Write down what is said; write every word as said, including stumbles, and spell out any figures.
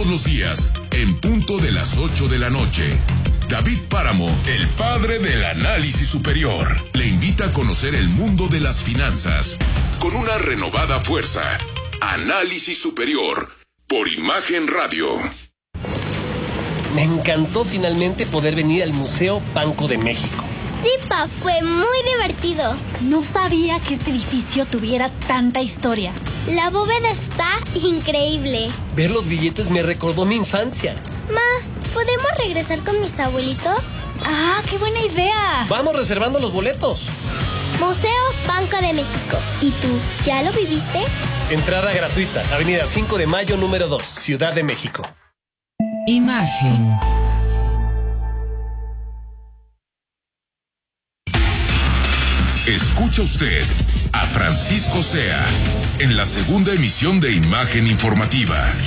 los días, en punto de las ocho de la noche. David Páramo, el padre del análisis superior, le invita a conocer el mundo de las finanzas con una renovada fuerza. Análisis superior, por Imagen Radio. Me encantó finalmente poder venir al Museo Banco de México. Sí, pa, fue muy divertido. No sabía que este edificio tuviera tanta historia. La bóveda está increíble. Ver los billetes me recordó mi infancia. Ma, ¿podemos regresar con mis abuelitos? ¡Ah, qué buena idea! Vamos reservando los boletos. Museo Banco de México. ¿Y tú, ya lo viviste? Entrada gratuita, Avenida cinco de Mayo, número dos, Ciudad de México. Imagen. Escucha usted a Francisco Sea en la segunda emisión de Imagen Informativa.